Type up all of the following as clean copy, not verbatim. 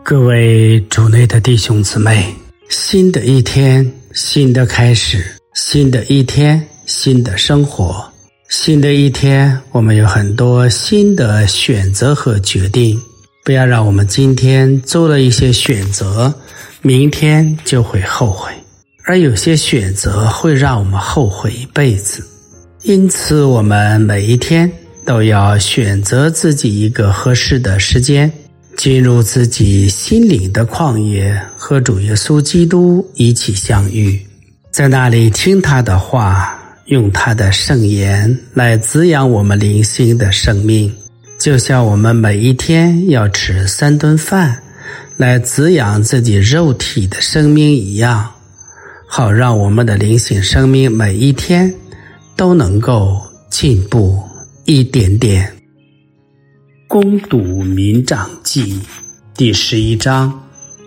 各位主内的弟兄姊妹，新的一天，新的开始，新的一天，新的生活，新的一天，我们有很多新的选择和决定。不要让我们今天做了一些选择，明天就会后悔，而有些选择会让我们后悔一辈子。因此我们每一天都要选择自己一个合适的时间，进入自己心灵的旷野，和主耶稣基督一起相遇，在那里听他的话，用他的圣言来滋养我们灵性的生命，就像我们每一天要吃3顿饭来滋养自己肉体的生命一样，好让我们的灵性生命每一天都能够进步一点点。攻读民长记第11章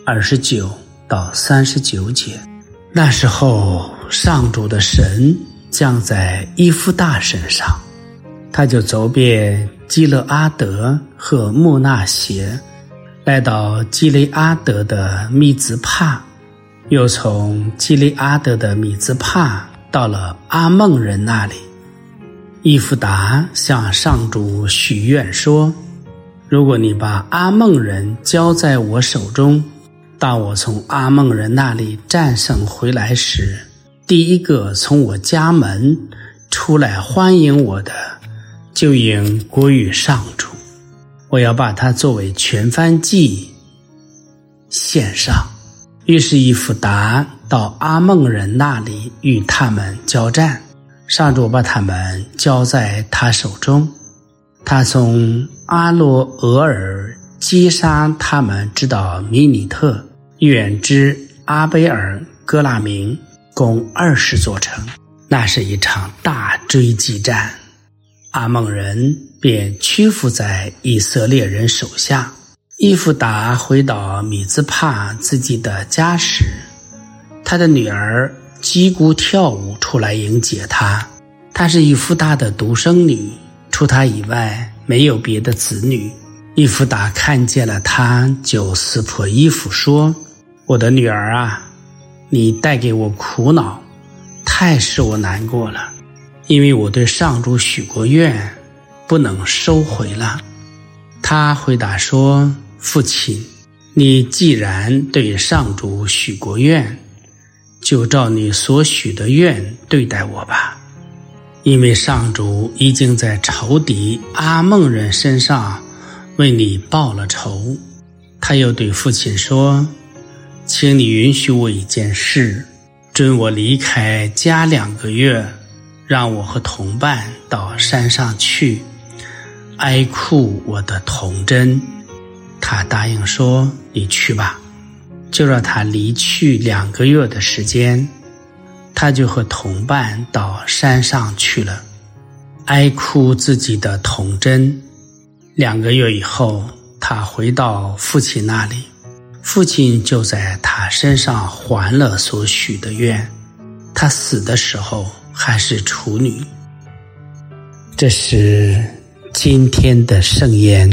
29到39节。那时候上主的神降在伊夫大身上，他就走遍基勒阿德和莫纳协，来到基雷阿德的密兹帕，又从基雷阿德的密兹帕到了阿孟人那里。伊夫达向上主许愿说，如果你把阿孟人交在我手中，当我从阿孟人那里战胜回来时，第一个从我家门出来欢迎我的，就应归于上主，我要把它作为全燔祭献上。于是伊夫达到阿孟人那里与他们交战，上主把他们交在他手中，他从阿罗俄尔击杀他们直到米尼特，远至阿贝尔哥拉明，共20座城。那是一场大追击战，阿孟人便屈服在以色列人手下。伊夫达回到米兹帕自己的家时，他的女儿击鼓跳舞出来迎接他。她是伊夫达的独生女，除她以外没有别的子女。伊夫达看见了她，就撕破衣服说，我的女儿啊，你带给我苦恼，太使我难过了，因为我对上主许过愿，不能收回了。他回答说，父亲，你既然对上主许过愿，就照你所许的愿对待我吧，因为上主已经在仇敌阿孟人身上为你报了仇。他又对父亲说，请你允许我一件事，准我离开家2个月，让我和同伴到山上去哀哭我的童真。他答应说，你去吧。就让他离去2个月的时间，他就和同伴到山上去了，哀哭自己的童真。2个月以后，他回到父亲那里，父亲就在他身上还了所许的愿。他死的时候还是处女。这是今天的圣言。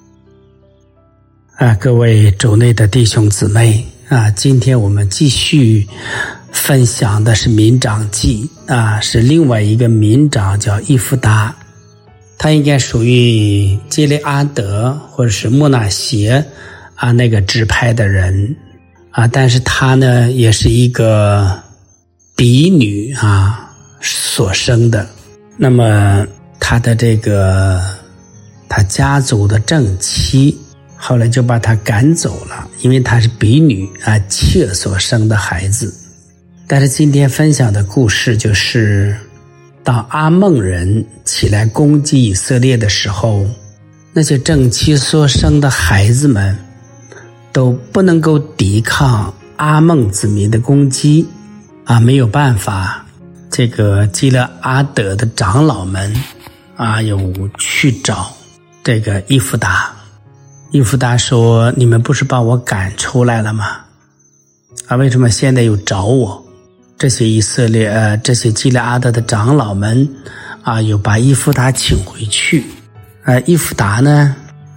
各位主内的弟兄姊妹，今天我们继续分享的是民长记，是另外一个民长叫伊夫达，他应该属于基列阿德或者是莫纳协那个支派的人但是他呢也是一个嫡女所生的。那么他的他家族的正妻后来就把他赶走了，因为他是嫡女妾所生的孩子。但是今天分享的故事就是，当阿孟人起来攻击以色列的时候，那些正妻所生的孩子们都不能够抵抗阿孟子民的攻击没有办法。这个基勒阿德的长老们有去找这个伊夫达。伊夫达说，你们不是把我赶出来了吗？为什么现在又找我？这些这些基勒阿德的长老们又把伊夫达请回去。伊夫达呢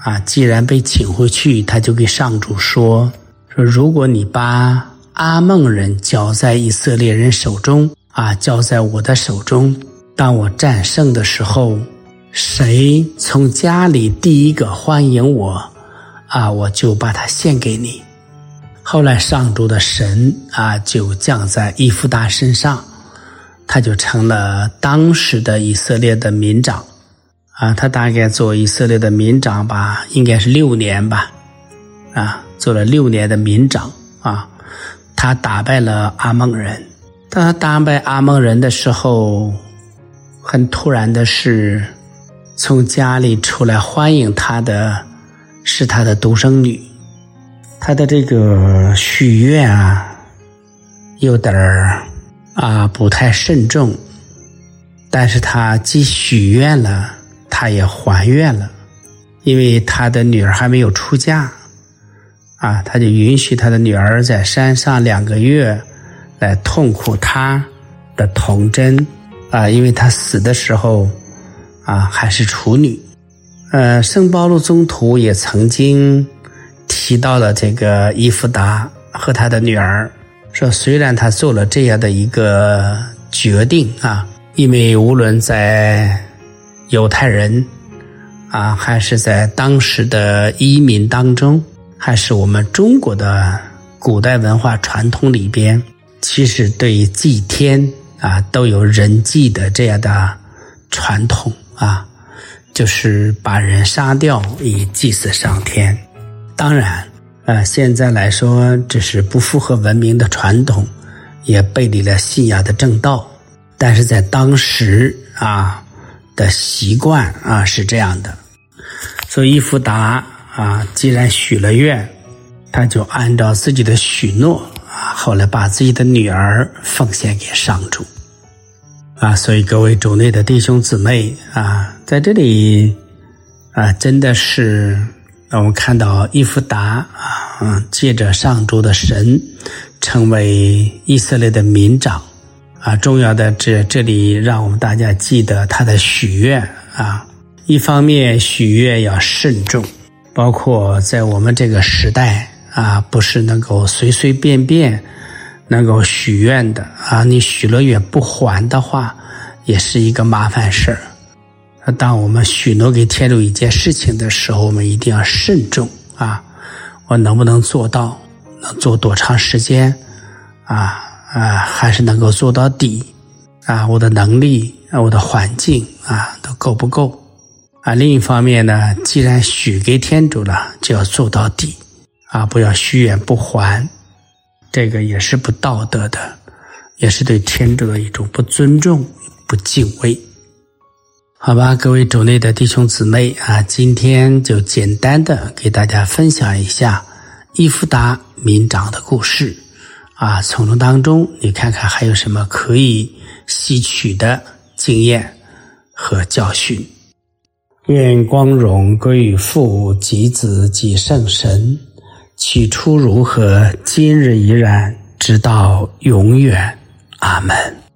既然被请回去，他就给上主说如果你把阿孟人交在以色列人手中交在我的手中，当我战胜的时候，谁从家里第一个欢迎我我就把他献给你。后来上主的神就降在以弗达身上，他就成了当时的以色列的民长他大概做以色列的民长吧，应该是6年吧做了6年的民长他打败了阿孟人。当他打败阿孟人的时候，很突然的是，从家里出来欢迎他的是他的独生女。他的这个许愿有点不太慎重，但是他既许愿了，他也还愿了，因为他的女儿还没有出嫁他就允许他的女儿在山上2个月来痛苦他的童贞因为他死的时候还是处女。圣保禄宗徒也曾经提到了这个以弗达和他的女儿，说虽然他做了这样的一个决定因为无论在犹太人还是在当时的移民当中，还是我们中国的古代文化传统里边，其实对于祭天都有人祭的这样的传统就是把人杀掉以祭祀上天。当然现在来说这是不符合文明的传统，也背离了信仰的正道，但是在当时的习惯是这样的。所以以弗达既然许了愿，他就按照自己的许诺后来把自己的女儿奉献给上主所以各位主内的弟兄姊妹在这里真的是我们看到以弗达借着上主的神成为以色列的民长重要的这里让我们大家记得他的许愿一方面许愿要慎重，包括在我们这个时代不是能够随随便便能够许愿的你许了愿不还的话，也是一个麻烦事儿。当我们许诺给天主一件事情的时候，我们一定要慎重我能不能做到，能做多长时间还是能够做到底我的能力我的环境都够不够另一方面呢，既然许给天主了，就要做到底不要许愿不还，这个也是不道德的，也是对天主的一种不尊重不敬畏。好吧，各位主内的弟兄姊妹今天就简单的给大家分享一下以弗达民长的故事从中当中你看看还有什么可以吸取的经验和教训。愿光荣归于父及子及圣神，起初如何，今日依然，直到永远。阿们。